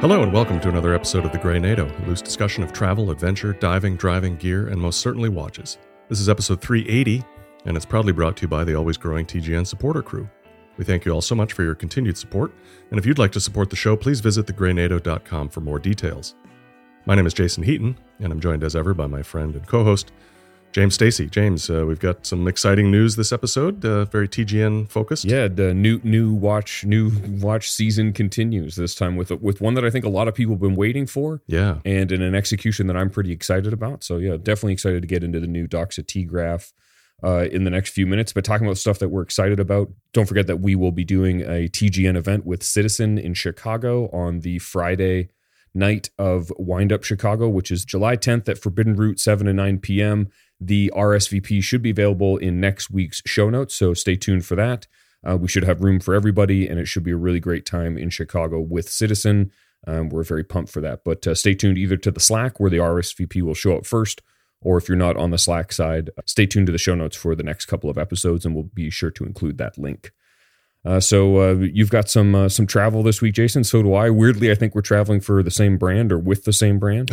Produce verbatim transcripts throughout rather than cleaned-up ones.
Hello and welcome to another episode of The Grey NATO, a loose discussion of travel, adventure, diving, driving, gear, and most certainly watches. This is episode three eighty, and it's proudly brought to you by the always growing T G N supporter crew. We thank you all so much for your continued support, and if you'd like to support the show, please visit the grey nato dot com for more details. My name is Jason Heaton, and I'm joined as ever by my friend and co-host, James Stacey. James, uh, we've got some exciting news this episode, uh, very T G N focused. Yeah, the new new watch new watch season continues this time with with one that I think a lot of people have been waiting for. Yeah, and in an execution that I'm pretty excited about. So yeah, definitely excited to get into the new Doxa T-Graph uh, in the next few minutes. But talking about stuff that we're excited about, don't forget that we will be doing a T G N event with Citizen in Chicago on the Friday night of Wind Up Chicago, which is July tenth at Forbidden Route, seven to nine p.m. The R S V P should be available in next week's show notes, so stay tuned for that. Uh, we should have room for everybody, and it should be a really great time in Chicago with Citizen. Um, we're very pumped for that. But uh, stay tuned either to the Slack, where the R S V P will show up first, or if you're not on the Slack side, stay tuned to the show notes for the next couple of episodes, and we'll be sure to include that link. Uh, so uh, you've got some uh, some travel this week, Jason. So do I. Weirdly, I think we're traveling for the same brand or with the same brand.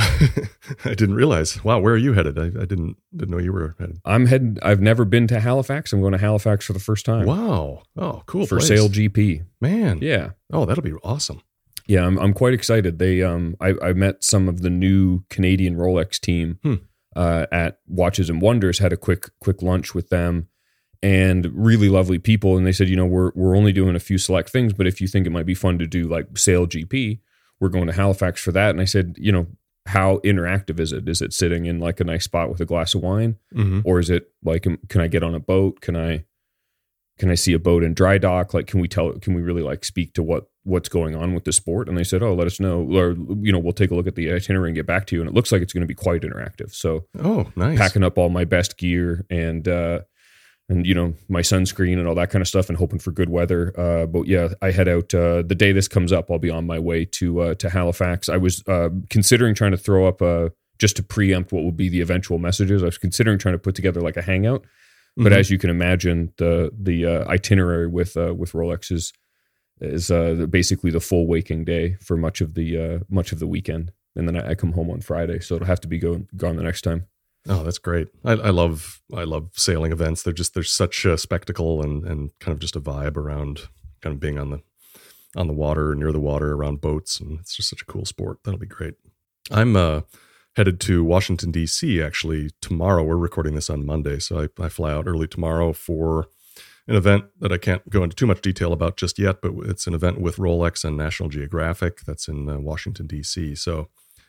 I didn't realize. Wow, where are you headed? I, I didn't didn't know you were headed. I'm headed. I've never been to Halifax. I'm going to Halifax for the first time. Wow. Oh, cool. For place. Sail G P. Man. Yeah. Oh, that'll be awesome. Yeah, I'm I'm quite excited. They um I, I met some of the new Canadian Rolex team hmm. uh, at Watches and Wonders. Had a quick quick lunch with them. And really lovely people. And they said, you know, we're we're only doing a few select things, but if you think it might be fun to do like Sail G P, we're going to Halifax for that. And I said, you know, how interactive is it? Is it sitting in like a nice spot with a glass of wine? Mm-hmm. Or is it like, can I get on a boat? Can I can I see a boat in dry dock? Like, can we tell, can we really like speak to what what's going on with the sport? And they said, oh, let us know. Or, you know, we'll take a look at the itinerary and get back to you. And it looks like it's going to be quite interactive. So oh, nice. Packing up all my best gear and, uh, and, you know, my sunscreen and all that kind of stuff and hoping for good weather. Uh, but yeah, I head out uh, the day this comes up. I'll be on my way to uh, to Halifax. I was uh, considering trying to throw up a, just to preempt what will be the eventual messages. I was considering trying to put together like a hangout. But mm-hmm. as you can imagine, the the uh, itinerary with uh, with Rolex is, is uh, basically the full waking day for much of the uh, much of the weekend. And then I, I come home on Friday. So it'll have to be go, gone the next time. Oh, that's great. I, I love I love sailing events. They're just there's such a spectacle and, and kind of just a vibe around kind of being on the on the water, near the water, around boats, and it's just such a cool sport. That'll be great. I'm uh, headed to Washington, D C actually tomorrow. We're recording this on Monday, so I, I fly out early tomorrow for an event that I can't go into too much detail about just yet, but it's an event with Rolex and National Geographic that's in uh, Washington, D C. So,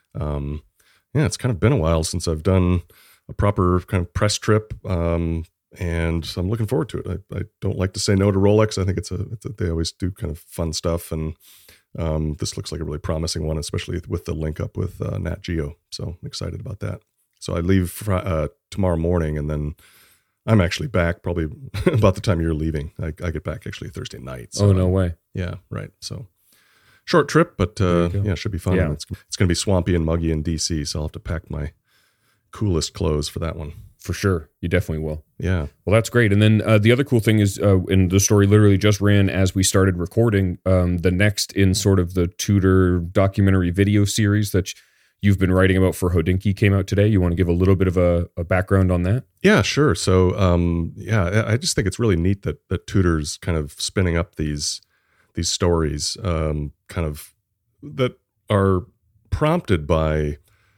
um, yeah, it's kind of been a while since I've done a proper kind of press trip, um, and I'm looking forward to it. I, I don't like to say no to Rolex. I think it's a, it's a they always do kind of fun stuff, and um, this looks like a really promising one, especially with the link up with uh, Nat Geo. So I'm excited about that. So I leave fr- uh, tomorrow morning, and then I'm actually back probably about the time you're leaving. I, I get back actually Thursday night. So oh, no way. Yeah, right. So short trip, but uh, yeah, should be fun. Yeah. It's, it's going to be swampy and muggy in D C, so I'll have to pack my coolest clothes for that one. For sure. You definitely will. Yeah. Well, that's great. And then uh, the other cool thing is, uh, and the story literally just ran as we started recording, um, the next in sort of the Tudor documentary video series that you've been writing about for Hodinkee came out today. You want to give a little bit of a, a background on that? Yeah, sure. So, um, yeah, I just think it's really neat that that Tudor's kind of spinning up these these stories, um, kind of that are prompted by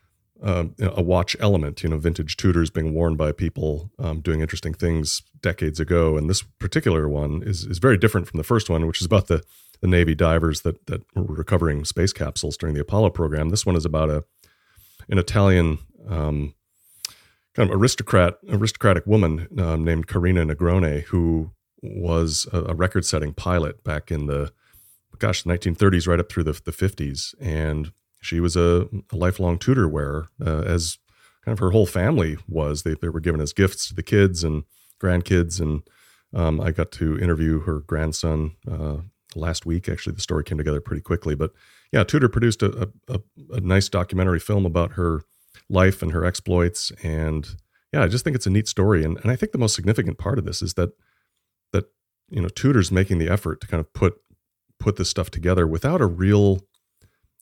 uh, a watch element, you know, vintage Tudors being worn by people um, doing interesting things decades ago. And this particular one is is very different from the first one, which is about the, the Navy divers that that were recovering space capsules during the Apollo program. This one is about a an Italian um, kind of aristocrat, aristocratic woman um, named Carina Negrone, who was a, a record-setting pilot back in the, gosh, nineteen thirties right up through the, the fifties. And she was a, a lifelong Tudor wearer, uh, as kind of her whole family was. They, they were given as gifts to the kids and grandkids. And um, I got to interview her grandson uh, last week. Actually, the story came together pretty quickly. But yeah, Tudor produced a, a, a nice documentary film about her life and her exploits. And yeah, I just think it's a neat story. And, and I think the most significant part of this is that, that, you know, Tudor's making the effort to kind of put, put this stuff together without a real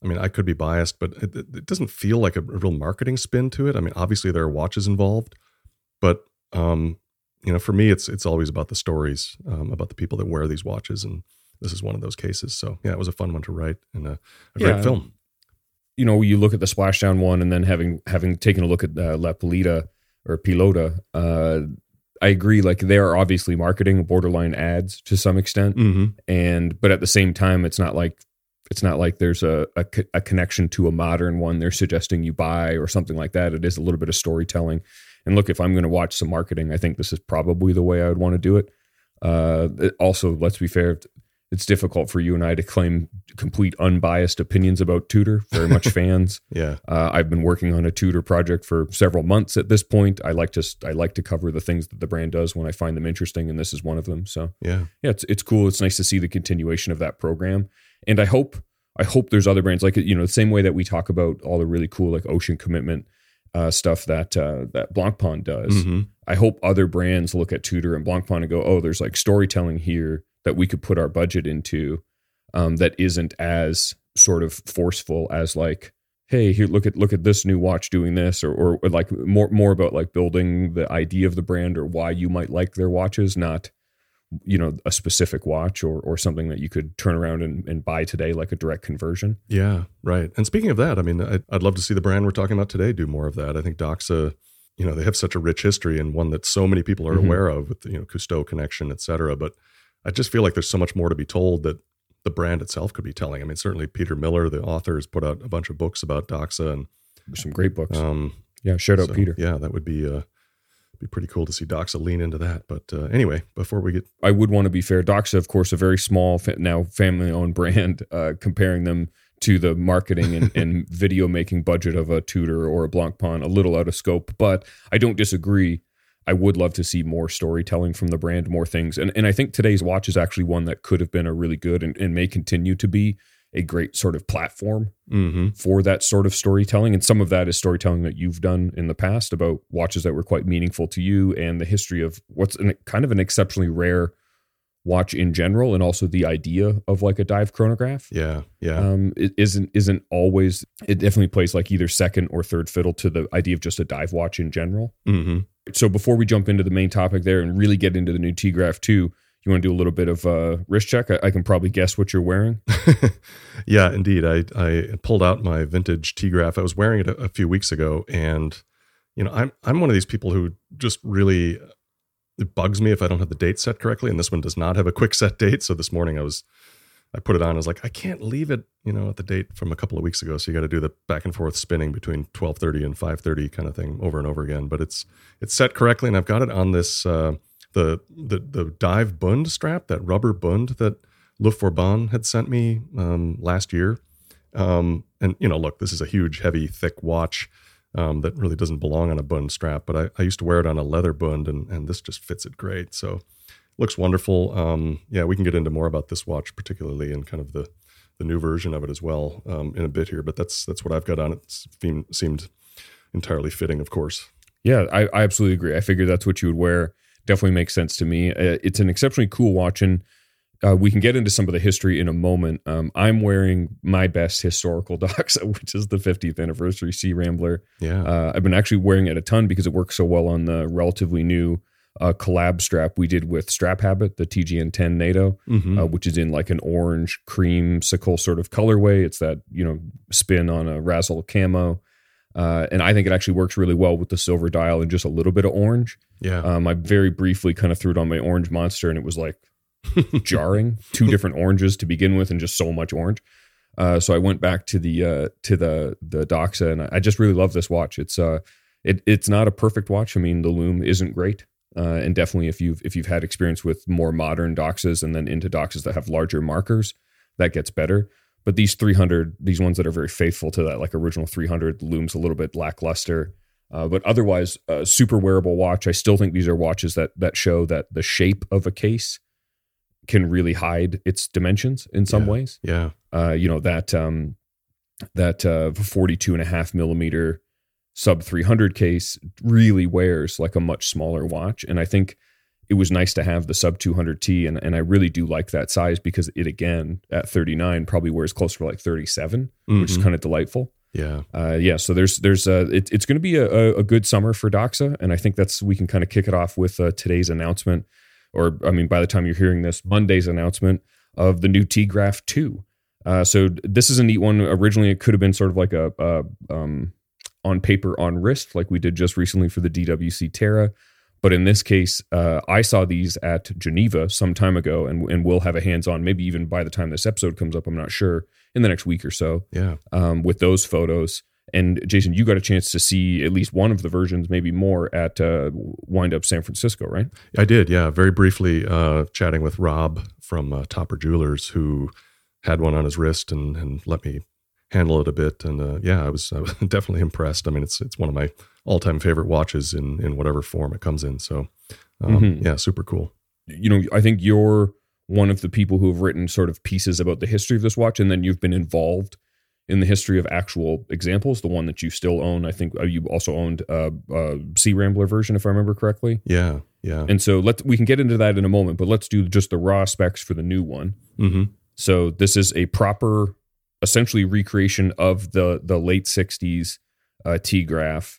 I mean, I could be biased, but it, it doesn't feel like a, a real marketing spin to it. I mean, obviously there are watches involved, but um, you know, for me, it's it's always about the stories, um, about the people that wear these watches, and this is one of those cases. So yeah, it was a fun one to write and a, a yeah. great film. You know, you look at the Splashdown one, and then having having taken a look at uh, La Pilota or Pilota, uh, I agree. Like, they are obviously marketing, borderline ads to some extent, Mm-hmm. and but at the same time, it's not like it's not like there's a, a a connection to a modern one they're suggesting you buy or something like that. It is a little bit of storytelling. And look, if I'm going to watch some marketing, I think this is probably the way I would want to do it. Uh, it also, let's be fair, it's difficult for you and I to claim complete unbiased opinions about Tudor. Very much fans. Yeah, uh, I've been working on a Tudor project for several months at this point. I like to I like to cover the things that the brand does when I find them interesting, and this is one of them. So yeah, yeah, it's it's cool. It's nice to see the continuation of that program, and I hope I hope there's other brands like, you know, the same way that we talk about all the really cool like Ocean Commitment uh, stuff that uh, that Blancpain does. Mm-hmm. I hope other brands look at Tudor and Blancpain and go, oh, there's like storytelling here that we could put our budget into, um, that isn't as sort of forceful as like, hey, here, look at look at this new watch doing this, or, or or like more more about like building the idea of the brand or why you might like their watches, not, you know, a specific watch or or something that you could turn around and, and buy today, like a direct conversion. Yeah, right. And speaking of that, I mean, I'd, I'd love to see the brand we're talking about today do more of that. I think Doxa, you know, they have such a rich history and one that so many people are Mm-hmm. aware of with the, you know, Cousteau connection, et cetera. But I just feel like there's so much more to be told that the brand itself could be telling. I mean, certainly Peter Miller, the author, has put out a bunch of books about Doxa, and Some great books. um, Yeah, shout out so, Peter. Yeah, that would be uh, be pretty cool to see Doxa lean into that. But uh, anyway, before we get I would want to be fair. Doxa, of course, a very small, fa- now family-owned brand, uh, comparing them to the marketing and, and video-making budget of a Tudor or a Blancpain, a little out of scope. But I don't disagree. I would love to see more storytelling from the brand, more things. And and I think today's watch is actually one that could have been a really good and, and may continue to be a great sort of platform mm-hmm. for that sort of storytelling. And some of that is storytelling that you've done in the past about watches that were quite meaningful to you and the history of what's an, kind of an exceptionally rare watch in general, and also the idea of like a dive chronograph. yeah, yeah, Um, it isn't isn't always. It definitely plays like either second or third fiddle to the idea of just a dive watch in general. mm-hmm. So before we jump into the main topic there and really get into the new T-Graph two, you want to do a little bit of uh, wrist check? I, I can probably guess what you're wearing. Yeah, indeed. I I pulled out my vintage T-Graph. I was wearing it a, a few weeks ago, and you know, I'm I'm one of these people who just really, it bugs me if I don't have the date set correctly, and this one does not have a quick set date. So this morning I was, I put it on. I was like, I can't leave it, you know, at the date from a couple of weeks ago. So you got to do the back and forth spinning between twelve thirty and five thirty kind of thing over and over again. But it's it's set correctly, and I've got it on this uh, the the the dive Bund strap, that rubber Bund that Le Fourbon had sent me um, last year. Um, and you know, look, this is a huge, heavy, thick watch. Um, that really doesn't belong on a Bund strap, but I, I used to wear it on a leather Bund, and, and this just fits it great. So looks wonderful. Um, yeah, we can get into more about this watch, particularly and kind of the, the new version of it as well um, in a bit here, but that's that's what I've got on it. It seemed, seemed entirely fitting, of course. Yeah, I, I absolutely agree. I figured that's what you would wear. Definitely makes sense to me. Uh, it's an exceptionally cool watch, and Uh, we can get into some of the history in a moment. Um, I'm wearing my best historical Doxa, which is the fiftieth anniversary Sea Rambler. Yeah. Uh, I've been actually wearing it a ton because it works so well on the relatively new uh, collab strap we did with Strap Habit, the T G N ten NATO, Mm-hmm. uh, which is in like an orange creamsicle sort of colorway. It's that, you know, spin on a razzle camo. Uh, and I think it actually works really well with the silver dial and just a little bit of orange. Yeah. Um, I very briefly kind of threw it on my orange Monster, and it was like, jarring. Two different oranges to begin with, and just so much orange. Uh, so I went back to the uh, to the the Doxa, and I just really love this watch. It's uh, it it's not a perfect watch. I mean, the lume isn't great, uh, and definitely if you've if you've had experience with more modern Doxas and then into Doxas that have larger markers, that gets better. But these three hundred, these ones that are very faithful to that, like original three hundred, the lume's a little bit lackluster. Uh, but otherwise, a super wearable watch. I still think these are watches that that show that the shape of a case can really hide its dimensions in some yeah. ways. Yeah. Uh, you know, that, um, that, uh, forty-two and a half millimeter sub three hundred case really wears like a much smaller watch. And I think it was nice to have the sub two hundred T, and, and I really do like that size because it, again, at thirty-nine, probably wears closer to like thirty-seven, mm-hmm. which is kind of delightful. Yeah. Uh, yeah. So there's, there's, uh, it, it's going to be a, a good summer for Doxa. And I think that's, we can kind of kick it off with uh, today's announcement, or, I mean, by the time you're hearing this, Monday's announcement of the new T-Graph two. Uh, so this is a neat one. Originally, it could have been sort of like a, a um, on paper, on wrist, like we did just recently for the D W C Terra. But in this case, uh, I saw these at Geneva some time ago, and, and we'll have a hands-on, maybe even by the time this episode comes up, I'm not sure, in the next week or so. Yeah. Um, with those photos. And Jason, you got a chance to see at least one of the versions, maybe more, at uh, Wind Up San Francisco, right? I did, yeah. Very briefly uh, chatting with Rob from uh, Topper Jewelers, who had one on his wrist and, and let me handle it a bit. And uh, yeah, I was, I was definitely impressed. I mean, it's it's one of my all-time favorite watches in, in whatever form it comes in. So um, mm-hmm. yeah, super cool. You know, I think you're one of the people who have written sort of pieces about the history of this watch, and then you've been involved in the history of actual examples. The one that you still own, I think uh, you also owned a, a Sea Rambler version, if I remember correctly. Yeah, yeah. And so let's we can get into that in a moment, but let's do just the raw specs for the new one. Mm-hmm. So this is a proper, essentially recreation of the the late sixties uh, T-Graph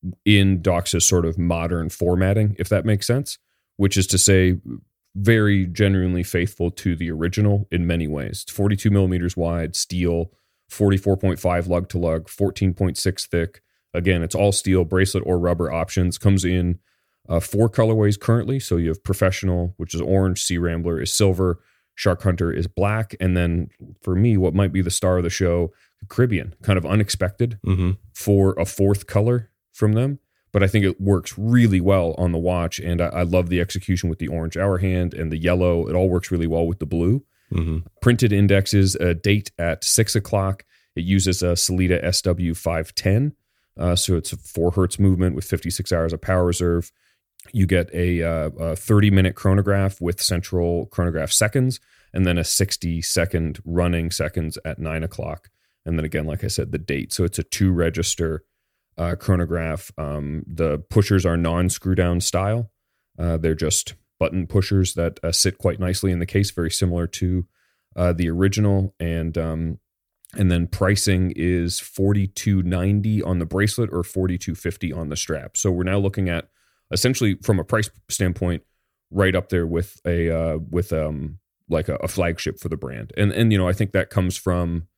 in Doxa's sort of modern formatting, if that makes sense, which is to say very genuinely faithful to the original in many ways. It's forty-two millimeters wide, steel, forty-four point five lug to lug, fourteen point six thick. Again, it's all steel, bracelet or rubber options. Comes in uh, four colorways currently. So you have Professional, which is orange, Sea Rambler is silver, Shark Hunter is black, and then for me, what might be the star of the show, Caribbean, kind of unexpected mm-hmm. for a fourth color from them. But I think it works really well on the watch, and I, I love the execution with the orange hour hand and the yellow. It all works really well with the blue. Mm-hmm. Printed indexes, a date at six o'clock. It uses a Sellita S W five ten, uh, so it's a four hertz movement with fifty-six hours of power reserve. You get a, uh, a thirty minute chronograph with central chronograph seconds, and then a sixty second running seconds at nine o'clock. And then again, like I said, the date. So it's a two register uh, chronograph. Um, the pushers are non screw down style. Uh, they're just button pushers that uh, sit quite nicely in the case, very similar to uh, the original. And um, and then pricing is forty-two ninety on the bracelet or forty-two fifty on the strap. So we're now looking at essentially, from a price standpoint, right up there with a uh, with um like a, a flagship for the brand. And and you know, I think that comes from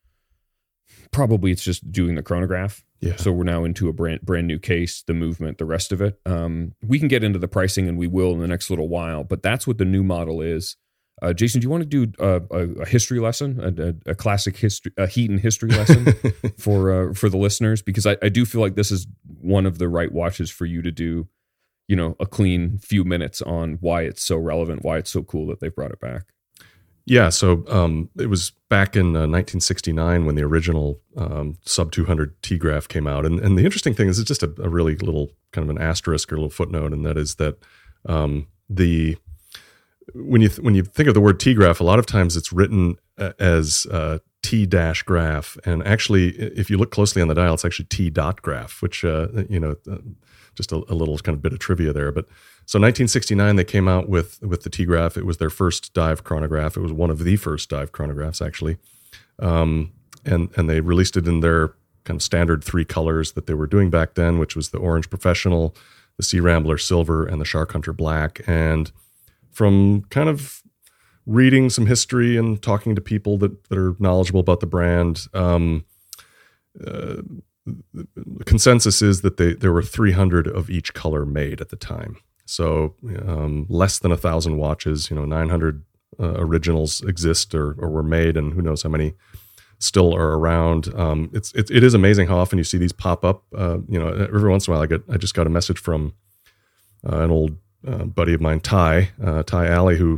probably it's just doing the chronograph. Yeah. So we're now into a brand brand new case, the movement, the rest of it. Um, we can get into the pricing, and we will in the next little while. But that's what the new model is. Uh, Jason, do you want to do a, a, a history lesson, a, a, a classic history, a Heaton history lesson for uh, for the listeners? Because I, I do feel like this is one of the right watches for you to do, you know, a clean few minutes on why it's so relevant, why it's so cool that they brought it back. Yeah, so um, it was back in uh, nineteen sixty-nine when the original um, sub two hundred T-Graph came out. And, and the interesting thing is it's just a, a really little kind of an asterisk or a little footnote, and that is that um, the when you th- when you think of the word T-Graph, a lot of times it's written uh, as uh, T-graph. And actually, if you look closely on the dial, it's actually T-graph, which, uh, you know, uh, just a, a little kind of bit of trivia there. But so nineteen sixty-nine, they came out with with the T-Graph. It was their first dive chronograph. It was one of the first dive chronographs, actually. Um, and and they released it in their kind of standard three colors that they were doing back then, which was the Orange Professional, the Sea Rambler Silver, and the Shark Hunter Black. And from kind of reading some history and talking to people that, that are knowledgeable about the brand, um, uh, the consensus is that they, there were three hundred of each color made at the time. So um, less than a thousand watches, you know, nine hundred uh, originals exist or, or were made, and who knows how many still are around. Um, it's, it, it is amazing how often you see these pop up. Uh, you know, every once in a while I get, I just got a message from uh, an old uh, buddy of mine, Ty, uh, Ty Alley, who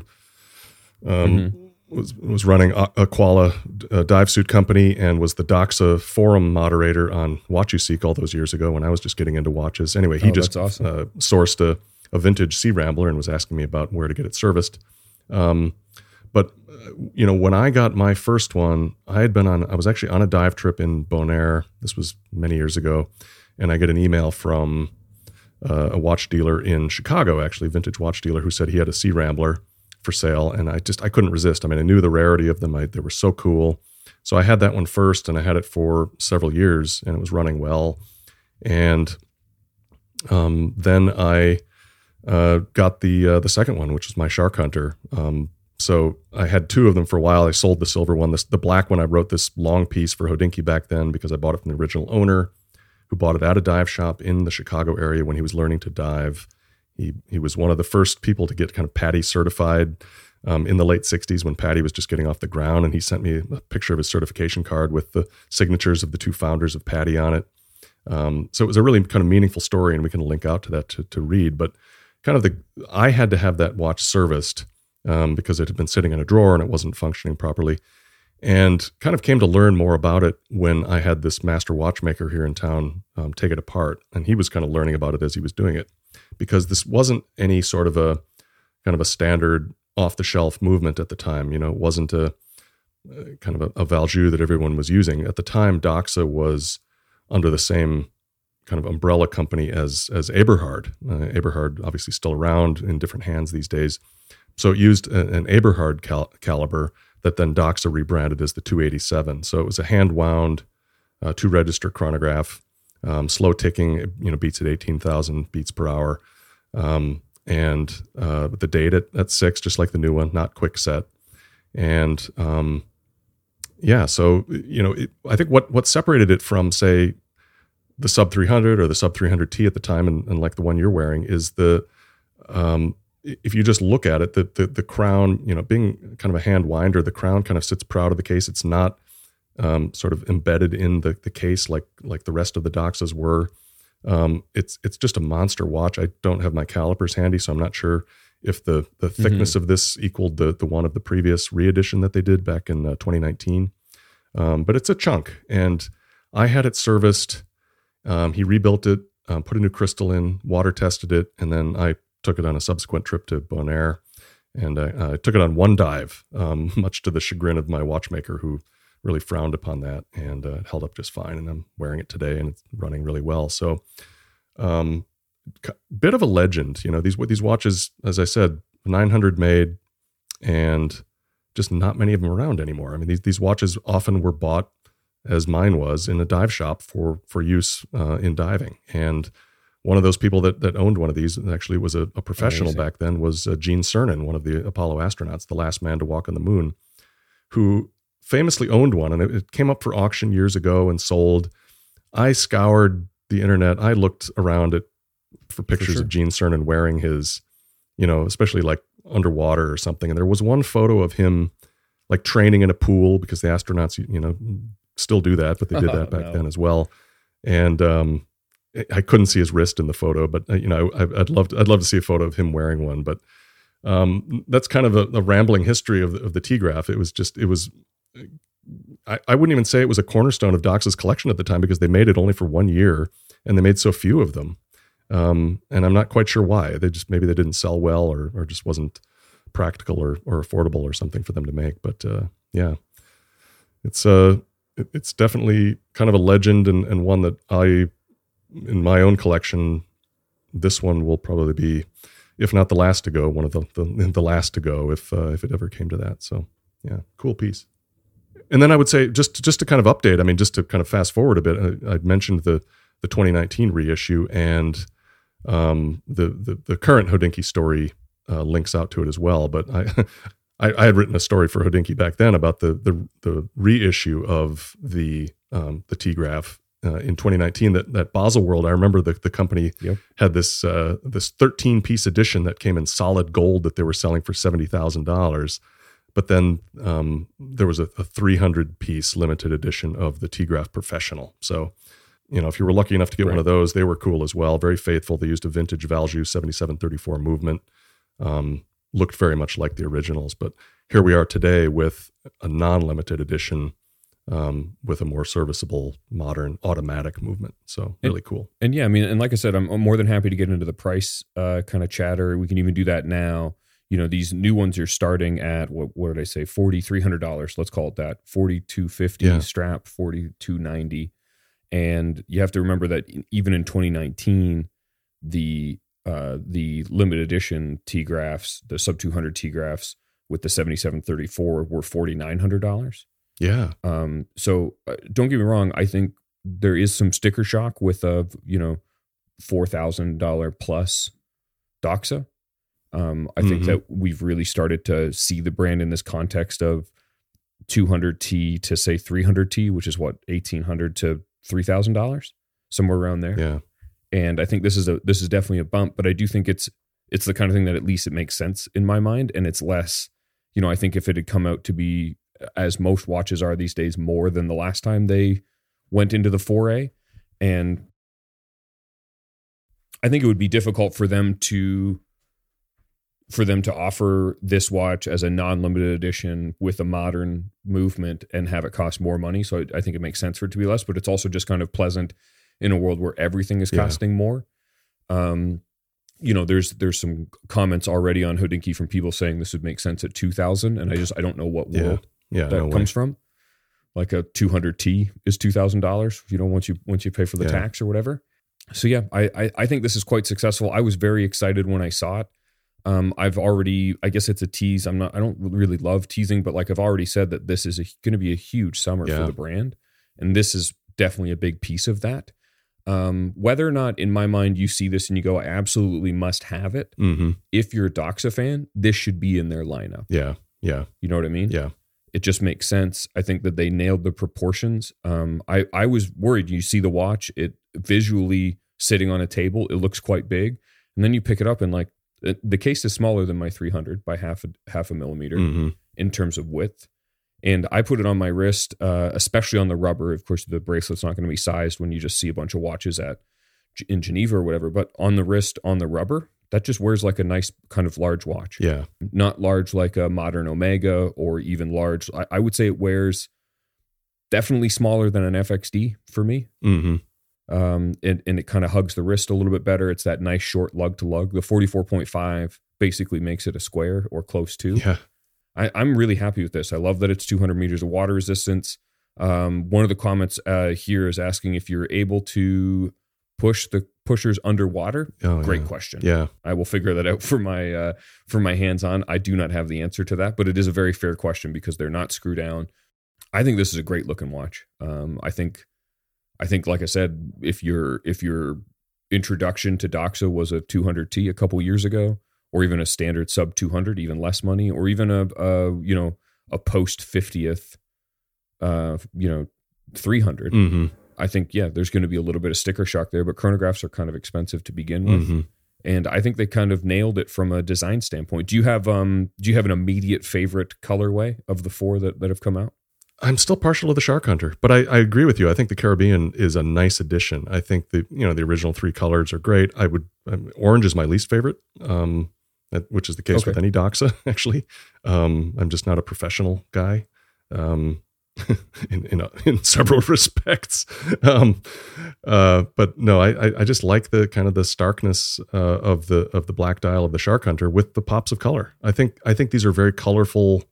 um, mm-hmm. was was running Aquala uh, dive suit company and was the Doxa forum moderator on WatchuSeek all those years ago when I was just getting into watches. Anyway, he oh, just awesome. uh, sourced a a vintage Sea Rambler and was asking me about where to get it serviced. Um, but, uh, you know, when I got my first one, I had been on, I was actually on a dive trip in Bonaire. This was many years ago. And I get an email from uh, a watch dealer in Chicago, actually, vintage watch dealer, who said he had a Sea Rambler for sale, and I just I couldn't resist. I mean, I knew the rarity of them. I, they were so cool. So I had that one first, and I had it for several years, and it was running well. And um, then I uh, got the uh, the second one, which was my Shark Hunter. Um, so I had two of them for a while. I sold the silver one. This, the black one, I wrote this long piece for Hodinkee back then because I bought it from the original owner, who bought it at a dive shop in the Chicago area when he was learning to dive. He he was one of the first people to get kind of PADI certified um, in the late sixties when PADI was just getting off the ground. And he sent me a picture of his certification card with the signatures of the two founders of PADI on it. Um, so it was a really kind of meaningful story, and we can link out to that to, to read. But kind of the, I had to have that watch serviced um, because it had been sitting in a drawer and it wasn't functioning properly. And kind of came to learn more about it when I had this master watchmaker here in town um, take it apart. And he was kind of learning about it as he was doing it, because this wasn't any sort of a kind of a standard off-the-shelf movement at the time. You know, it wasn't a, a kind of a, a Valjoux that everyone was using. At the time, Doxa was under the same kind of umbrella company as as Eberhard. Uh, Eberhard obviously still around in different hands these days. So it used a, an Eberhard cal- caliber that then Doxa rebranded as the two eighty-seven. So it was a hand-wound, uh, two-register chronograph, um, slow ticking, it, you know, beats at eighteen thousand beats per hour. Um, and uh, the date at, at six, just like the new one, not quick set. And um, yeah, so, you know, it, I think what what separated it from, say, the Sub three hundred or the Sub three hundred T at the time, and, and like the one you're wearing, is the... Um, if you just look at it, the, the the crown, you know, being kind of a hand winder, the crown kind of sits proud of the case. It's not um, sort of embedded in the, the case like like the rest of the Doxas were. Um, it's it's just a monster watch. I don't have my calipers handy, so I'm not sure if the the thickness mm-hmm. of this equaled the the one of the previous reedition that they did back in uh, twenty nineteen. Um, but it's a chunk, and I had it serviced. Um, he rebuilt it, um, put a new crystal in, water tested it, and then I took it on a subsequent trip to Bonaire, and I, I took it on one dive, um, much to the chagrin of my watchmaker, who really frowned upon that, and uh, it held up just fine. And I'm wearing it today, and it's running really well. So, um, bit of a legend, you know. These these watches, as I said, nine hundred made, and just not many of them around anymore. I mean, these these watches often were bought, as mine was, in a dive shop for for use uh, in diving. And one of those people that that owned one of these, and actually was a, a professional Amazing. back then, was uh, Gene Cernan, one of the Apollo astronauts, the last man to walk on the moon, who famously owned one. And it, it came up for auction years ago and sold. I scoured the internet. I looked around at for pictures for sure. of Gene Cernan wearing his, you know, especially like underwater or something. And there was one photo of him like training in a pool, because the astronauts, you know, still do that, but they did that back no. then as well. And um I couldn't see his wrist in the photo, but uh, you know, I, I'd love to, I'd love to see a photo of him wearing one. But um, that's kind of a, a rambling history of the, of the T-Graph. It was just, it was, I, I wouldn't even say it was a cornerstone of Doxa's collection at the time, because they made it only for one year and they made so few of them. Um, and I'm not quite sure why. They just, maybe they didn't sell well, or or just wasn't practical or or affordable or something for them to make. But uh, yeah, it's uh, it, it's definitely kind of a legend, and, and one that I, in my own collection, this one will probably be, if not the last to go, one of the the, the last to go, if uh, if it ever came to that. So yeah, cool piece. And then I would say, just just to kind of update, I mean, just to kind of fast forward a bit, I, I'd mentioned the the twenty nineteen reissue, and um, the, the the current Hodinkee story uh, links out to it as well. But I, I I had written a story for Hodinkee back then about the the the reissue of the um, the T-Graph Uh, in twenty nineteen, that that Baselworld, I remember the the company yep. had this uh, this thirteen piece edition that came in solid gold that they were selling for seventy thousand dollars. But then um, there was a, a three hundred piece limited edition of the T-Graph Professional. So, you know, if you were lucky enough to get right. one of those, they were cool as well. Very faithful. They used a vintage Valjoux seventy-seven thirty-four movement. Um, looked very much like the originals. But here we are today with a non-limited edition, um, with a more serviceable, modern, automatic movement. So really and, cool. And yeah, I mean, and like I said, I'm, I'm more than happy to get into the price uh, kind of chatter. We can even do that now. You know, these new ones you're starting at, what, what did I say, forty-three hundred dollars. Let's call it that. forty-two fifty yeah. strap, forty-two ninety. And you have to remember that even in twenty nineteen, the uh, the limited edition T-Graphs, the sub two hundred T-Graphs with the seventy-seven thirty-four were forty-nine hundred dollars. Yeah. Um, so uh, don't get me wrong. I think there is some sticker shock with a, you know, four thousand dollars plus Doxa. Um, I mm-hmm. think that we've really started to see the brand in this context of two hundred T to say three hundred T, which is what, eighteen hundred to three thousand dollars, somewhere around there. Yeah. And I think this is a, this is definitely a bump, but I do think it's, it's the kind of thing that at least it makes sense in my mind. And it's less, you know, I think if it had come out to be, as most watches are these days, more than the last time they went into the foray. And I think it would be difficult for them to, for them to offer this watch as a non-limited edition with a modern movement and have it cost more money. So I think it makes sense for it to be less, but it's also just kind of pleasant in a world where everything is costing yeah. more. Um, you know, there's, there's some comments already on Hodinkee from people saying this would make sense at two thousand. And I just, I don't know what world yeah. Yeah, that no comes way. from. Like a two hundred T is two thousand dollars, you know, once you, once you pay for the yeah. tax or whatever. So yeah, I, I, I think this is quite successful. I was very excited when I saw it. Um, I've already, I guess it's a tease. I'm not, I don't really love teasing, but like I've already said that this is going to be a huge summer yeah. for the brand. And this is definitely a big piece of that. Um, whether or not in my mind you see this and you go, I absolutely must have it. Mm-hmm. If you're a Doxa fan, this should be in their lineup. Yeah. Yeah. You know what I mean? Yeah. It just makes sense. I think that they nailed the proportions. Um, I, I was worried. You see the watch, it visually sitting on a table, it looks quite big. And then you pick it up and like, the case is smaller than my three hundred by half a, half a millimeter mm-hmm. in terms of width. And I put it on my wrist, uh, especially on the rubber. Of course, the bracelet's not going to be sized when you just see a bunch of watches at in Geneva or whatever. But on the wrist, on the rubber, that just wears like a nice kind of large watch. Yeah. Not large like a modern Omega or even large. I, I would say it wears definitely smaller than an F X D for me. Mm-hmm. Um, and, and it kind of hugs the wrist a little bit better. It's that nice short lug to lug. The forty-four point five basically makes it a square or close to. Yeah. I, I'm really happy with this. I love that it's two hundred meters of water resistance. Um, one of the comments uh, here is asking if you're able to push the pushers underwater. Oh, Great yeah. question. Yeah. I will figure that out for my uh, for my hands on. I do not have the answer to that, but it is a very fair question because they're not screw down. I think this is a great looking watch. Um, I think, I think, like I said, if your if your introduction to Doxa was a two hundred T a couple years ago, or even a standard sub two hundred, even less money, or even a, a you know a post fiftieth, uh, you know, three hundred. Mm-hmm. I think yeah, there's going to be a little bit of sticker shock there, but chronographs are kind of expensive to begin with, mm-hmm. and I think they kind of nailed it from a design standpoint. Do you have um do you have an immediate favorite colorway of the four that that have come out? I'm still partial to the Shark Hunter, but I, I agree with you. I think the Caribbean is a nice addition. I think the you know the original three colors are great. I would um, orange is my least favorite, um, that, which is the case Okay. with any Doxa. Actually, um, I'm just not a professional guy, um, in in, uh, in several respects. Um, uh, but no, I I just like the kind of the starkness uh, of the of the black dial of the Shark Hunter with the pops of color. I think I think these are very colorful.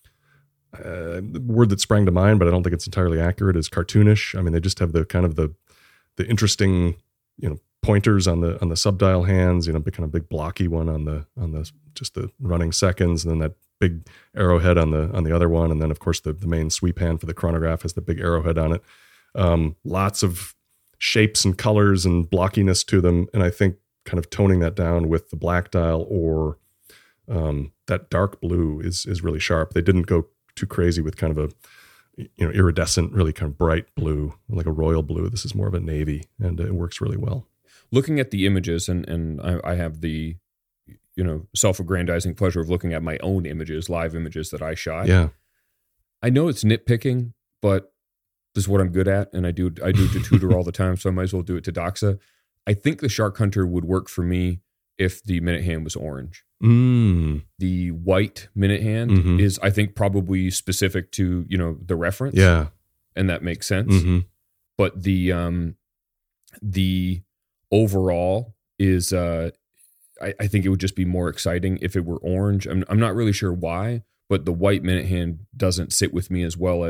Uh, the word that sprang to mind, but I don't think it's entirely accurate, is cartoonish. I mean, they just have the kind of the the interesting, you know, pointers on the on the subdial hands. You know, big, kind of big blocky one on the on the just the running seconds, and then that big arrowhead on the on the other one, and then of course the the main sweep hand for the chronograph has the big arrowhead on it. Um, lots of shapes and colors and blockiness to them, and I think kind of toning that down with the black dial or um, that dark blue is is really sharp. They didn't go too crazy with kind of a, you know, iridescent, really kind of bright blue, like a royal blue. This is more of a navy, and it works really well. Looking at the images, and and I, I have the, you know, self-aggrandizing pleasure of looking at my own images, live images that I shot. Yeah, I know it's nitpicking, but this is what I'm good at, and I do I do it to Tudor all the time, so I might as well do it to Doxa. I think the Shark Hunter would work for me if the minute hand was orange. Mm. The white minute hand mm-hmm. is, I think, probably specific to, you know, the reference. Yeah. And that makes sense. Mm-hmm. But the um the overall is uh I, I think it would just be more exciting if it were orange. I'm I'm not really sure why, but the white minute hand doesn't sit with me as well as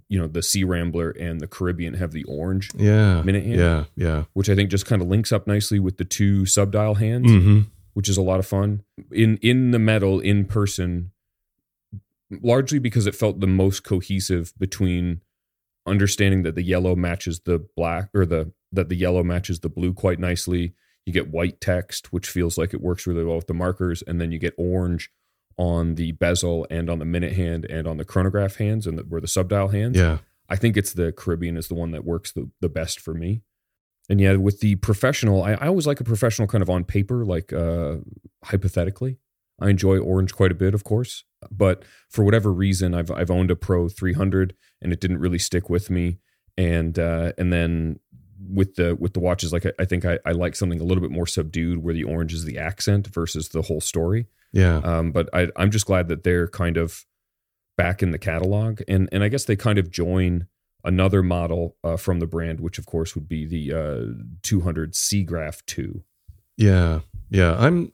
you know, the Sea Rambler and the Caribbean have the orange Yeah. minute hand, Yeah. Yeah. which I think just kind of links up nicely with the two subdial hands, Mm-hmm. which is a lot of fun. In in the metal, in person, largely because it felt the most cohesive between understanding that the yellow matches the black, or the that the yellow matches the blue quite nicely. You get white text, which feels like it works really well with the markers, and then you get orange on the bezel and on the minute hand and on the chronograph hands, and the, where the subdial hands. Yeah. I think it's the Caribbean is the one that works the, the best for me. And yeah, with the professional, I, I always like a professional kind of on paper, like uh, hypothetically. I enjoy orange quite a bit, of course, but for whatever reason, I've I've owned a Pro three hundred and it didn't really stick with me. And uh, and then with the with the watches, like I, I think I, I like something a little bit more subdued, where the orange is the accent versus the whole story. Yeah. Um, but I, I'm just glad that they're kind of back in the catalog, and and I guess they kind of join another model uh, from the brand, which of course would be the uh, two hundred Seagraph two. Yeah. Yeah. I'm,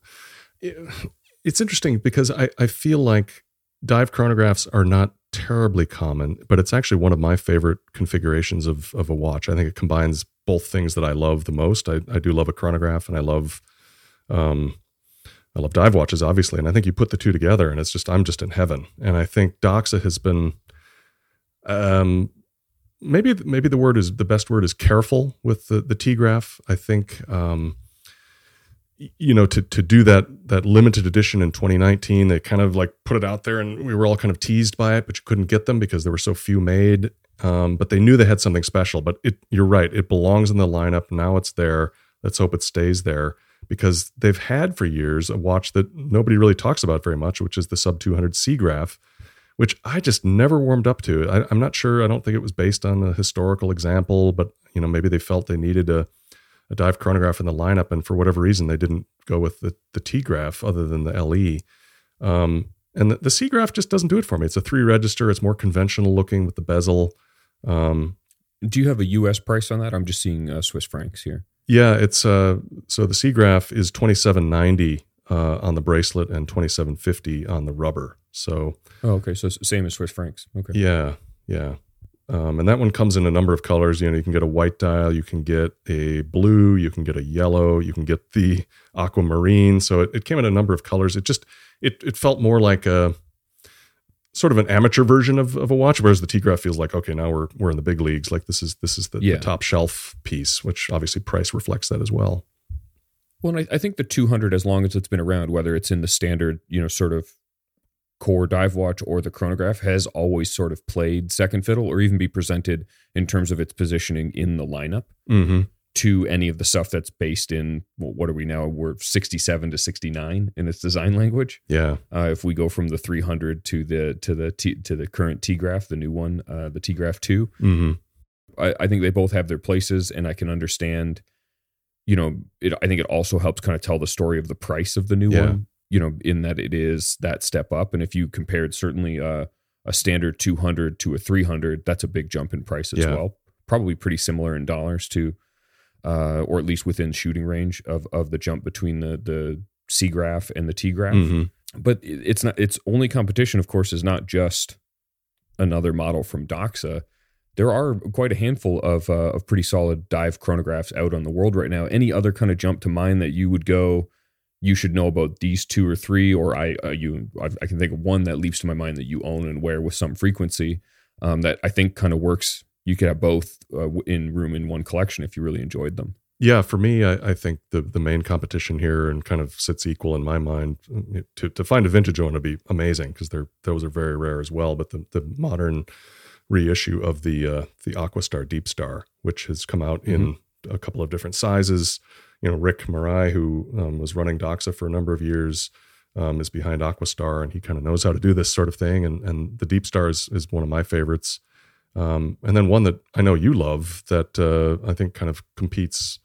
it's interesting because I, I feel like dive chronographs are not terribly common, but it's actually one of my favorite configurations of, of a watch. I think it combines both things that I love the most. I, I do love a chronograph, and I love, um, I love dive watches, obviously. And I think you put the two together and it's just, I'm just in heaven. And I think Doxa has been, um, maybe, maybe the word is the best word is careful with the, the T-Graph. I think, um, you know, to, to do that, that limited edition in twenty nineteen, they kind of like put it out there and we were all kind of teased by it, but you couldn't get them because there were so few made. Um, but they knew they had something special, but it, you're right. It belongs in the lineup. Now it's there. Let's hope it stays there, because they've had for years a watch that nobody really talks about very much, which is the sub two hundred Seagraph, which I just never warmed up to. I, I'm not sure. I don't think it was based on a historical example, but you know, maybe they felt they needed a, a dive chronograph in the lineup, and for whatever reason, they didn't go with the, the T-Graph other than the L E. Um, and the, the Seagraph just doesn't do it for me. It's a three register. It's more conventional looking with the bezel. Um, Do you have a U S price on that? I'm just seeing uh, Swiss francs here. Yeah, it's uh, so the Seagraph is twenty-seven ninety uh, on the bracelet and twenty-seven fifty on the rubber. So, oh, okay, so same as Swiss francs. Okay. Yeah, yeah, um, and that one comes in a number of colors. You know, you can get a white dial, you can get a blue, you can get a yellow, you can get the aquamarine. So it, it came in a number of colors. It just it it felt more like a sort of an amateur version of, of a watch, whereas the T-Graph feels like, okay, now we're we're in the big leagues. Like this is this is the, yeah. the top shelf piece, which obviously price reflects that as well. Well, and I, I think the two hundred, as long as it's been around, whether it's in the standard, you know, sort of core dive watch or the chronograph, has always sort of played second fiddle, or even be presented in terms of its positioning in the lineup mm-hmm. to any of the stuff that's based in, well, what are we now? We're sixty-seven to sixty-nine in its design language. Yeah. Uh, if we go from the three hundred to the to the T, to the current T-Graph, the new one, uh, the T-Graph two, mm-hmm. I, I think they both have their places, and I can understand. You know, it, I think it also helps kind of tell the story of the price of the new yeah. one. You know, in that it is that step up, and if you compared certainly uh, a standard two hundred to a three hundred, that's a big jump in price as yeah. well. Probably pretty similar in dollars to. Uh, or at least within shooting range of of the jump between the the Seagraph and the T-Graph. Mm-hmm. But it's not. Its only competition, of course, is not just another model from Doxa. There are quite a handful of uh, of pretty solid dive chronographs out on the world right now. Any other kind of jump to mind that you would go, you should know about these two or three, or I uh, you I, I can think of one that leaps to my mind that you own and wear with some frequency. Um, that I think kind of works. You could have both uh, in room in one collection if you really enjoyed them. Yeah, for me, I, I think the the main competition here and kind of sits equal in my mind. To to find a vintage one would be amazing, because they're those are very rare as well. But the the modern reissue of the uh, the Aquastar Deep Star, which has come out in mm-hmm. a couple of different sizes. You know, Rick Marai, who um, was running Doxa for a number of years, um, is behind Aquastar, and he kind of knows how to do this sort of thing. And and the Deep Star is, is one of my favorites. Um, and then one that I know you love that uh, I think kind of competes,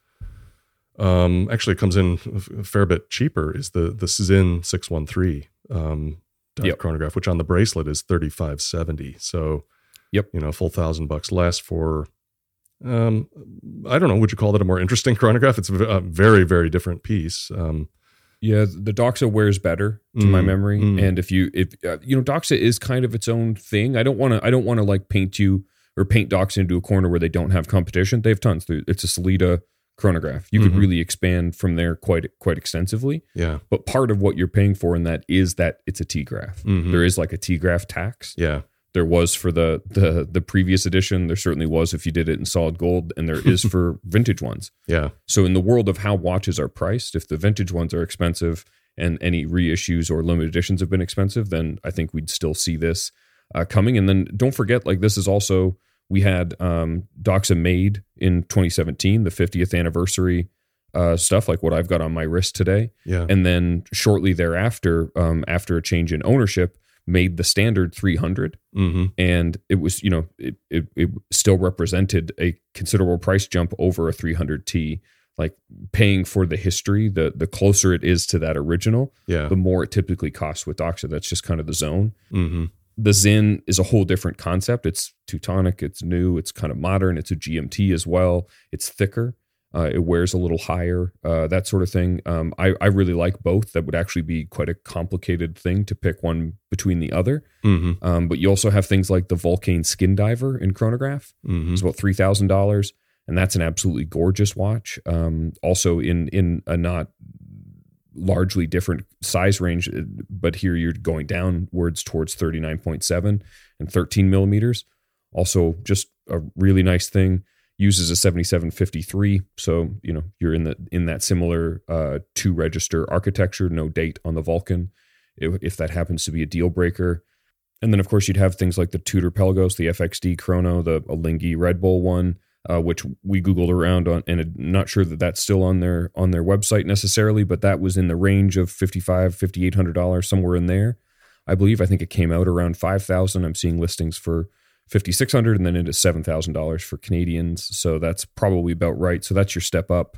um, actually comes in a fair bit cheaper, is the the Zinn six one three um, dive yep. chronograph, which on the bracelet is thirty-five seventy. So, yep, you know, a full thousand bucks less for, um, I don't know, would you call that a more interesting chronograph? It's a very, very different piece. Um, Yeah, the Doxa wears better to mm, my memory, mm. and if you if uh, you know Doxa is kind of its own thing. I don't want to I don't want to like paint you or paint Doxa into a corner where they don't have competition. They have tons. It's a Sellita chronograph. You mm-hmm. could really expand from there quite quite extensively. Yeah. But part of what you're paying for in that is that it's a T-graph. Mm-hmm. There is like a T-graph tax. Yeah. There was for the the the previous edition. There certainly was if you did it in solid gold, and there is for vintage ones. Yeah. So in the world of how watches are priced, if the vintage ones are expensive and any reissues or limited editions have been expensive, then I think we'd still see this uh, coming. And then don't forget, like this is also, we had um, Doxa made in twenty seventeen, the fiftieth anniversary uh, stuff, like what I've got on my wrist today. Yeah. And then shortly thereafter, um, after a change in ownership, made the standard three hundred. Mm-hmm. And it was, you know, it, it, it still represented a considerable price jump over a three hundred T. Like paying for the history, the the closer it is to that original, yeah. the more it typically costs with Doxa. That's just kind of the zone. Mm-hmm. The Zin is a whole different concept. It's Teutonic, it's new, it's kind of modern, it's a G M T as well. It's thicker, uh, it wears a little higher, uh, that sort of thing. Um, I, I really like both. That would actually be quite a complicated thing to pick one between the other. Mm-hmm. Um, but you also have things like the Vulcain Skin Diver in chronograph. Mm-hmm. It's about three thousand dollars. And that's an absolutely gorgeous watch. Um, also in in a not largely different size range, but here you're going downwards towards thirty-nine point seven and thirteen millimeters. Also just a really nice thing. Uses a seventy-seven fifty-three. So, you know, you're in the in that similar uh, two register architecture, no date on the Vulcan, if, if that happens to be a deal breaker. And then, of course, you'd have things like the Tudor Pelagos, the F X D Chrono, the Alinghi Red Bull one, Uh, which we Googled around on, and I'm not sure that that's still on their on their website necessarily, but that was in the range of fifty-five hundred dollars, fifty-eight hundred dollars, somewhere in there. I believe, I think it came out around five thousand dollars. I'm seeing listings for fifty-six hundred dollars and then into seven thousand dollars for Canadians. So that's probably about right. So that's your step up.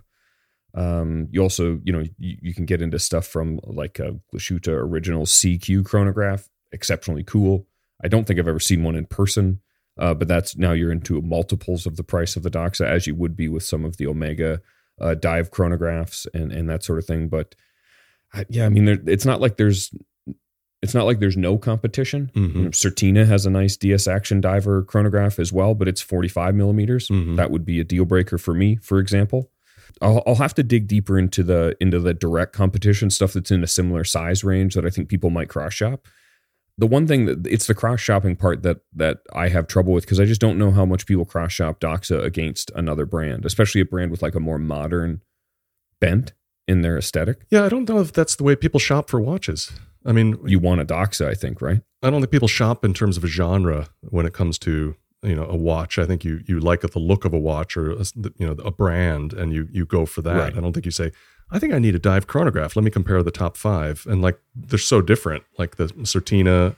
Um, you also, you know, you, you can get into stuff from like a Glashütte original C Q chronograph, exceptionally cool. I don't think I've ever seen one in person. Uh, but that's now you're into multiples of the price of the Doxa, as you would be with some of the Omega uh, dive chronographs and, and that sort of thing. But uh, yeah, I mean, there, it's not like there's it's not like there's no competition. Mm-hmm. You know, Certina has a nice D S Action Diver chronograph as well, but it's forty-five millimeters. Mm-hmm. That would be a deal breaker for me, for example. I'll, I'll have to dig deeper into the into the direct competition stuff that's in a similar size range that I think people might cross shop. The one thing that it's the cross shopping part that that I have trouble with, because I just don't know how much people cross shop Doxa against another brand, especially a brand with like a more modern bent in their aesthetic. Yeah, I don't know if that's the way people shop for watches. I mean, you want a Doxa, I think, right? I don't think people shop in terms of a genre when it comes to, you know, a watch. I think you you like the look of a watch or a, you know, a brand, and you you go for that. Right. I don't think you say, I think I need a dive chronograph. Let me compare the top five. And like, they're so different, like the Certina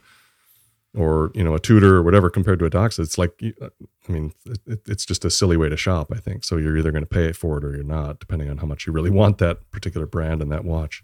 or, you know, a Tudor or whatever compared to a Doxa. It's like, I mean, it, it's just a silly way to shop, I think. So you're either going to pay for it or you're not, depending on how much you really want that particular brand and that watch.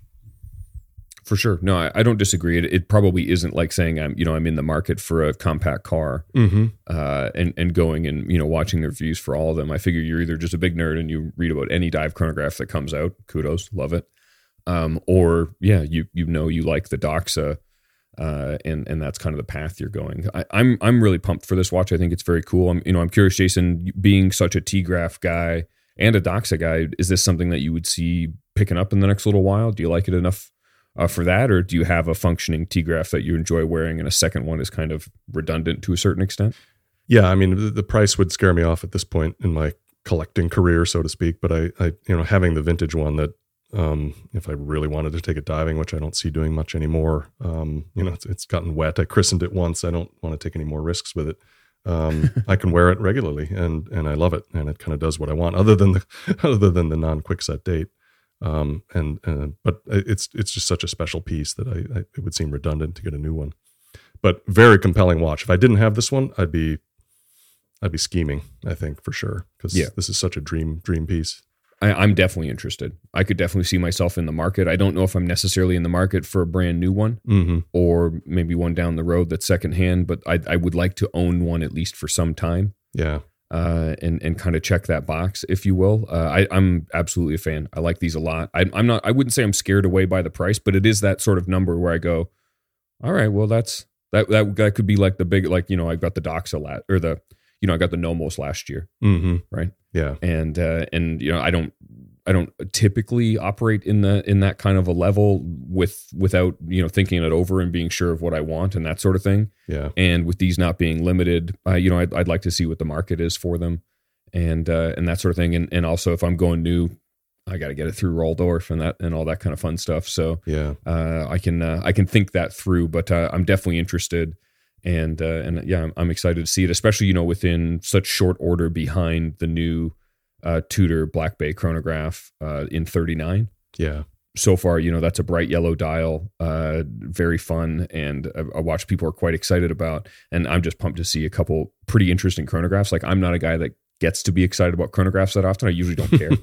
For sure. No, I, I don't disagree. It, it probably isn't like saying I'm, you know, I'm in the market for a compact car mm-hmm. uh, and, and going and, you know, watching the reviews for all of them. I figure you're either just a big nerd and you read about any dive chronograph that comes out. Kudos. Love it. Um, or yeah, you, you know, you like the Doxa uh, and, and that's kind of the path you're going. I, I'm, I'm really pumped for this watch. I think it's very cool. I'm, you know, I'm curious, Jason, being such a T-graph guy and a Doxa guy, is this something that you would see picking up in the next little while? Do you like it enough Uh, for that, or do you have a functioning T-graph that you enjoy wearing and a second one is kind of redundant to a certain extent? Yeah, I mean, the, the price would scare me off at this point in my collecting career, so to speak. But I, I you know, having the vintage one that, um, if I really wanted to take it diving, which I don't see doing much anymore, um, you know, it's, it's gotten wet. I christened it once. I don't want to take any more risks with it. Um, I can wear it regularly, and and I love it, and it kind of does what I want, other than the other than the non-quickset date. Um, and, uh, but it's, it's just such a special piece that I, I, it would seem redundant to get a new one, but very compelling watch. If I didn't have this one, I'd be, I'd be scheming, I think, for sure. Cause yeah. This is such a dream, dream piece. I, I'm definitely interested. I could definitely see myself in the market. I don't know if I'm necessarily in the market for a brand new one mm-hmm. or maybe one down the road that's secondhand, but I, I would like to own one at least for some time. Yeah. Uh, and and kind of check that box, if you will. Uh, I, I'm absolutely a fan. I like these a lot. I, I'm not. I wouldn't say I'm scared away by the price, but it is that sort of number where I go, all right, well, that's that that that could be like the big, like, you know, I've got the Doxa lat or the, you you know, I got the Nomos last year, Mm-hmm. right? Yeah. And uh, and you know, I don't I don't typically operate in the in that kind of a level with without you know thinking it over and being sure of what I want and that sort of thing. Yeah. And with these not being limited, uh, you know, I'd, I'd like to see what the market is for them, and uh, and that sort of thing. And and also if I'm going new, I got to get it through Roldorf and that and all that kind of fun stuff. So Yeah. uh, I can uh, I can think that through, but uh, I'm definitely interested. And uh, and yeah, I'm, I'm excited to see it, especially you know within such short order behind the new uh, Tudor Black Bay chronograph uh, in thirty-nine. Yeah. So far, you know that's a bright yellow dial, uh, very fun, and a, a watch people are quite excited about. And I'm just pumped to see a couple pretty interesting chronographs. Like I'm not a guy that gets to be excited about chronographs that often. I usually don't care,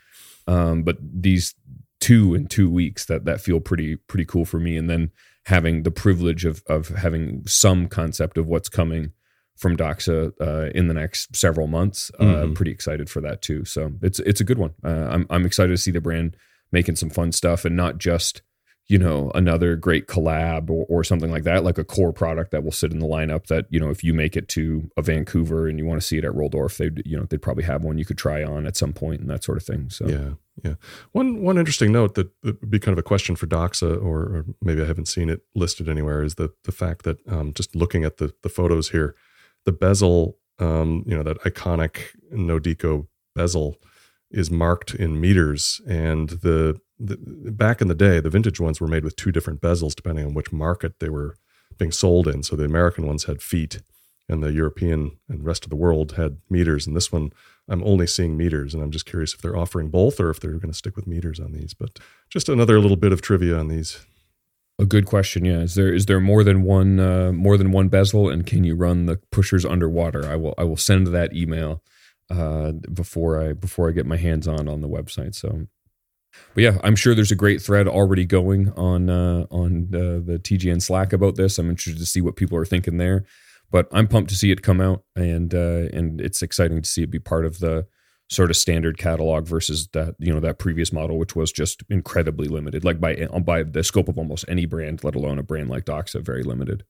um, but these two in two weeks that that feel pretty pretty cool for me. And then having the privilege of of having some concept of what's coming from Doxa uh, in the next several months. Uh, Mm-hmm. Pretty excited for that too. So it's it's a good one. Uh, I'm I'm excited to see the brand making some fun stuff and not just you know another great collab or, or something like that, like a core product that will sit in the lineup. That you know if you make it to a Vancouver and you want to see it at Roldorf, they you know they'd probably have one you could try on at some point and that sort of thing. So Yeah, yeah. One one interesting note that, that would be kind of a question for Doxa, or, or maybe I haven't seen it listed anywhere, is the the fact that um, just looking at the the photos here, the bezel, um, you know, that iconic Nodico bezel is marked in meters, and the, the back in the day, the vintage ones were made with two different bezels depending on which market they were being sold in. So the American ones had feet, and the European and rest of the world had meters. And this one, I'm only seeing meters, and I'm just curious if they're offering both or if they're going to stick with meters on these. But just another little bit of trivia on these. a good question. Yeah, is there is there more than one uh, more than one bezel, and can you run the pushers underwater? I will I will send that email uh, before I before I get my hands on on the website. So. But yeah, I'm sure there's a great thread already going on uh, on uh, the T G N Slack about this. I'm interested to see what people are thinking there. But I'm pumped to see it come out, and uh, and it's exciting to see it be part of the sort of standard catalog versus that you know that previous model, which was just incredibly limited, like by by the scope of almost any brand, let alone a brand like Doxa, very limited.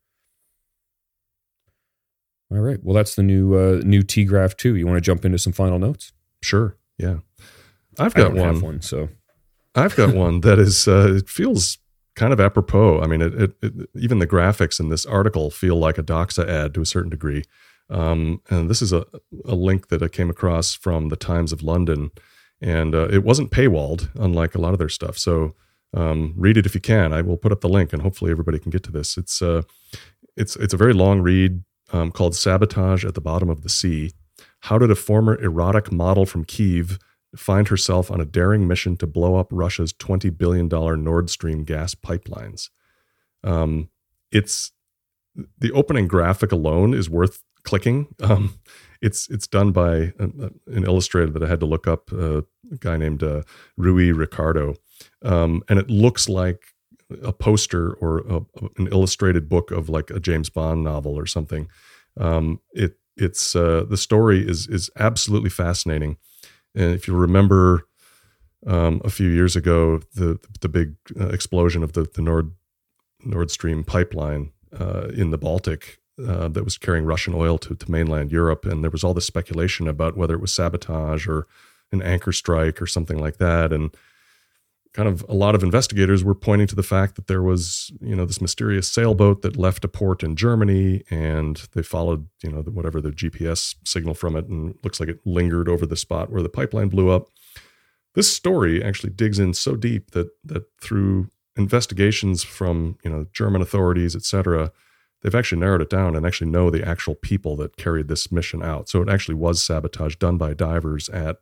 All right, well that's the new uh, new T-Graph two. You want to jump into some final notes? Sure, yeah. I've I got don't one. have one, so. I've got one that is, uh, it feels kind of apropos. I mean, it, it, it, even the graphics in this article feel like a Doxa ad to a certain degree. Um, and this is a, a link that I came across from the Times of London, and uh, it wasn't paywalled, unlike a lot of their stuff. So um, read it if you can. I will put up the link, and hopefully everybody can get to this. It's uh, it's it's a very long read um, called "Sabotage at the Bottom of the Sea." How did a former erotic model from Kyiv find herself on a daring mission to blow up Russia's twenty billion dollars Nord Stream gas pipelines? Um, it's the opening graphic alone is worth clicking. Um, it's it's done by an, an illustrator that I had to look up, uh, a guy named uh, Rui Ricardo, um, and it looks like a poster or a, an illustrated book of like a James Bond novel or something. Um, it it's uh, the story is is absolutely fascinating. And if you remember um, a few years ago, the the big uh, explosion of the, the Nord Nord Stream pipeline uh, in the Baltic uh, that was carrying Russian oil to, to mainland Europe, and there was all this speculation about whether it was sabotage or an anchor strike or something like that. And kind of a lot of investigators were pointing to the fact that there was, you know, this mysterious sailboat that left a port in Germany, and they followed, you know, whatever the G P S signal from it, and it looks like it lingered over the spot where the pipeline blew up. This story actually digs in so deep that that through investigations from, you know, German authorities, et cetera, they've actually narrowed it down and actually know the actual people that carried this mission out. So it actually was sabotage done by divers at,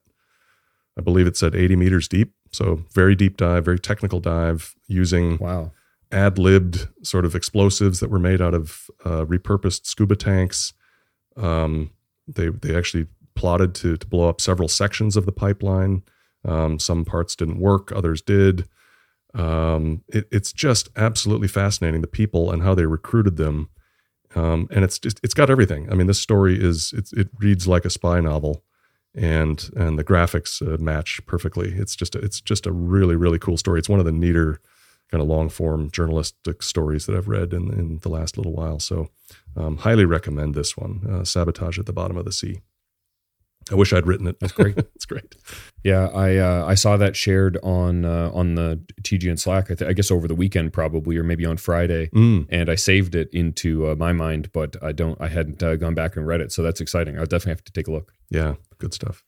I believe it said eighty meters deep. So very deep dive, very technical dive using Wow. ad-libbed sort of explosives that were made out of uh, repurposed scuba tanks. Um, they they actually plotted to to blow up several sections of the pipeline. Um, some parts didn't work, others did. Um, it, it's just absolutely fascinating, the people and how they recruited them. Um, and it's just it's got everything. I mean, this story is it's, it reads like a spy novel. And and the graphics uh, match perfectly. It's just a, it's just a really really cool story. It's one of the neater kind of long form journalistic stories that I've read in, in the last little while. So um, highly recommend this one, uh, Sabotage at the Bottom of the Sea. I wish I'd written it. That's great. It's great. Yeah, I uh, I saw that shared on uh, on the T G N Slack, I, th- I guess over the weekend probably, or maybe on Friday, Mm. and I saved it into uh, my mind, but I don't. I hadn't uh, gone back and read it, so that's exciting. I'll definitely have to take a look. Yeah, good stuff.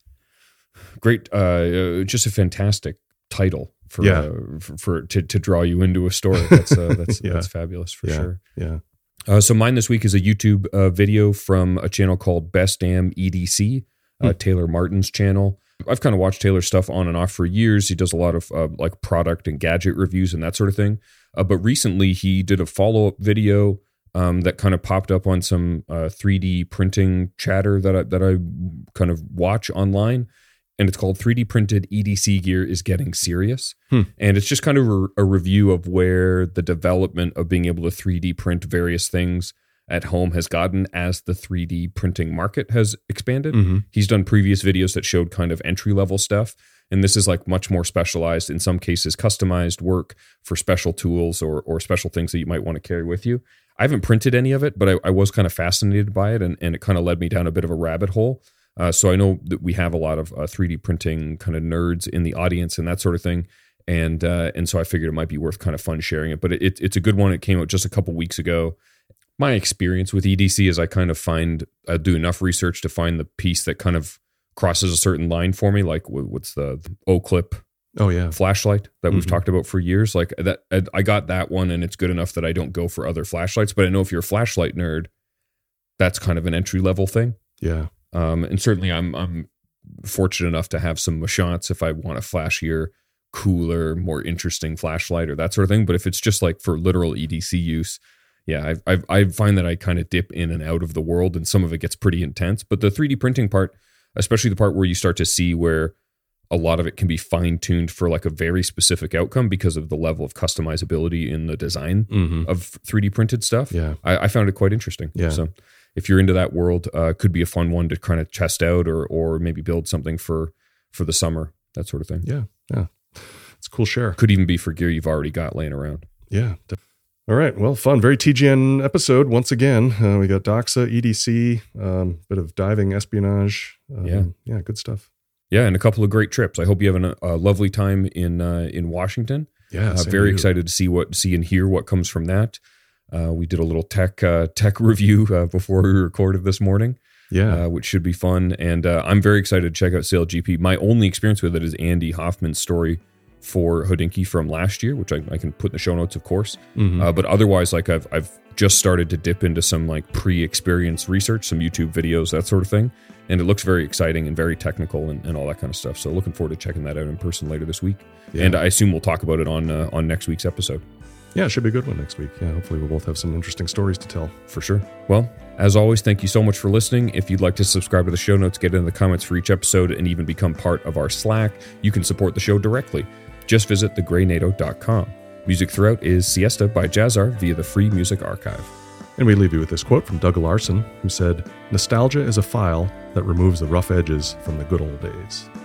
Great, uh, uh, just a fantastic title for Yeah. uh, for, for to, to draw you into a story. That's uh, that's Yeah. that's fabulous for Yeah, sure. yeah. Uh, so mine this week is a YouTube uh, video from a channel called Best Damn E D C, uh, Hmm. Taylor Martin's channel. I've kind of watched Taylor's stuff on and off for years. He does a lot of uh, like product and gadget reviews and that sort of thing. Uh, but recently he did a follow-up video um, that kind of popped up on some uh, three D printing chatter that I, that I kind of watch online. And it's called three D Printed E D C Gear is Getting Serious. Hmm. And it's just kind of a, a review of where the development of being able to three D print various things at home has gotten as the three D printing market has expanded. Mm-hmm. He's done previous videos that showed kind of entry level stuff. And this is like much more specialized, in some cases, customized work for special tools or or special things that you might want to carry with you. I haven't printed any of it, but I, I was kind of fascinated by it, and, and it kind of led me down a bit of a rabbit hole. Uh, so I know that we have a lot of uh, three D printing kind of nerds in the audience and that sort of thing. And uh, and so I figured it might be worth kind of fun sharing it. But it, it's a good one. It came out just a couple weeks ago. My experience with E D C is I kind of find, I do enough research to find the piece that kind of crosses a certain line for me. Like what's the, the O-Clip Oh, yeah. flashlight that we've Mhm. talked about for years. Like that, I, I got that one and it's good enough that I don't go for other flashlights. But I know if you're a flashlight nerd, that's kind of an entry level thing. Yeah. Um, and certainly I'm I'm fortunate enough to have some Machants if I want a flashier, cooler, more interesting flashlight or that sort of thing. But if it's just like for literal E D C use, yeah, I I, I find that I kind of dip in and out of the world, and some of it gets pretty intense. But the three D printing part, especially the part where you start to see where a lot of it can be fine-tuned for like a very specific outcome because of the level of customizability in the design Mm-hmm. of three D printed stuff. Yeah. I, I found it quite interesting. Yeah. So if you're into that world, uh, could be a fun one to kind of test out or or maybe build something for for the summer, that sort of thing. Yeah. Yeah. It's a cool share. Could even be for gear you've already got laying around. Yeah. All right. Well, fun. Very T G N episode once again. Uh, we got Doxa, E D C, um, bit of diving, espionage. Um, Yeah. Yeah. Good stuff. Yeah, and a couple of great trips. I hope you have an, a lovely time in uh, in Washington. Yeah. Uh, same very to you. excited to see what see and hear what comes from that. Uh, we did a little tech uh, tech review uh, before we recorded this morning, Yeah. uh, which should be fun. And uh, I'm very excited to check out Sail G P. My only experience with it is Andy Hoffman's story for Hodinkee from last year, which I, I can put in the show notes, of course. Mhm. Uh, but otherwise, like I've I've just started to dip into some like pre-experience research, some YouTube videos, that sort of thing. And it looks very exciting and very technical and, and all that kind of stuff. So looking forward to checking that out in person later this week. Yeah. And I assume we'll talk about it on uh, on next week's episode. Yeah. It should be a good one next week. Yeah. Hopefully we'll both have some interesting stories to tell. For sure. Well, as always, thank you so much for listening. If you'd like to subscribe to the show notes, get into the comments for each episode, and even become part of our Slack, you can support the show directly. Just visit the grey nato dot com. Music throughout is Siesta by Jazzar via the Free Music Archive. And we leave you with this quote from Doug Larson, who said, "Nostalgia is a file that removes the rough edges from the good old days."